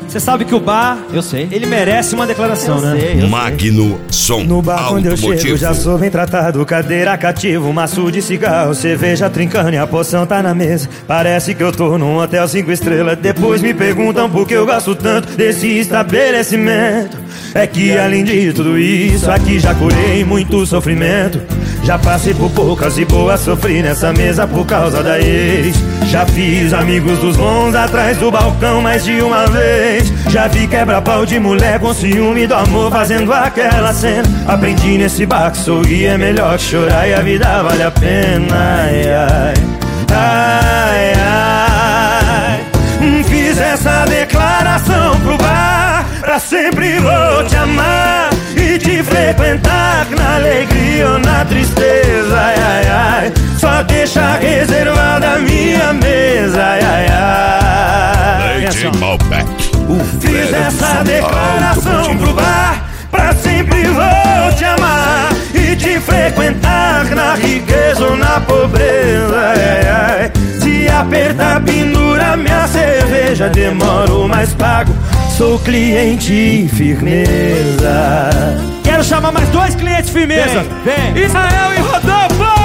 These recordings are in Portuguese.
Você sabe que o bar, Eu sei. ele merece uma declaração, né? Sei, eu Magno Som No bar quando eu chego Automotivo. já sou bem tratado. Cadeira cativo, maço de cigarro, cerveja trincando e a poção tá na mesa. Parece que eu tô num hotel 5 estrelas. Depois me perguntam por que eu gosto tanto desse estabelecimento. É que além de tudo isso, aqui já curei muito sofrimento. Já passei por poucas e boas, sofri nessa mesa por causa da ex. Já fiz amigos dos bons atrás do balcão mais de uma vez. Já vi quebra-pau de mulher com ciúme do amor fazendo aquela cena. Aprendi nesse bar que sorrir é melhor que chorar e a vida vale a pena. Ai, ai, ai, ai. Fiz essa declaração pro bar: pra sempre vou te amar e te frequentar, na alegria ou na tristeza. Ai, ai, ai. Só deixa reservada a minha mesa. Ai, ai, ai. DJ Malbec. Fiz essa declaração pro bar: pra sempre vou te amar e te frequentar, na riqueza ou na pobreza. Ai, ai. Se apertar, pendura minha cerveja, demoro mas pago, sou cliente firmeza. Quero chamar mais 2 clientes firmeza. Vem. Israel e Rodolfo!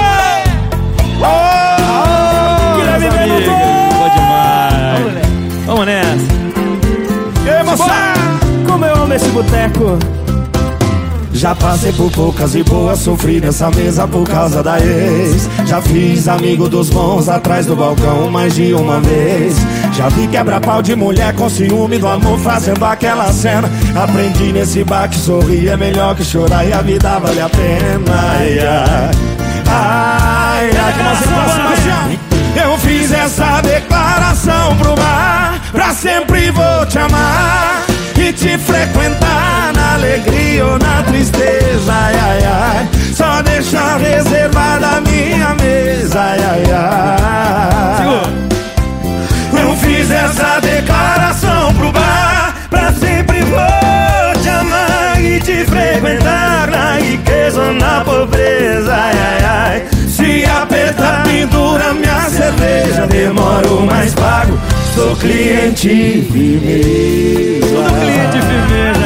Guilherme meus amigos. Belo. Boa demais. Vamos nessa. Ei, moça, como eu amo esse boteco. Já passei por poucas e boas, sofri nessa mesa por causa da ex. Já fiz amigo dos bons atrás do balcão mais de uma vez. Já vi quebra-pau de mulher com ciúme do amor fazendo aquela cena. Aprendi nesse bar que sorrir é melhor que chorar e a vida vale a pena. Ai, ai, ai, ai. Eu fiz essa declaração pro bar: pra sempre vou te amar e te frequentar, na alegria ou na tristeza. Ai, ai, ai. Só deixar reservada a minha mesa. Ai, ai, ai. Eu fiz essa declaração pro bar: pra sempre vou te amar e te frequentar, na riqueza ou na pobreza. Ai, ai, ai. Se apertar, pendura minha cerveja, demoro mas pago, sou cliente firmeza. Tudo cliente firmeza.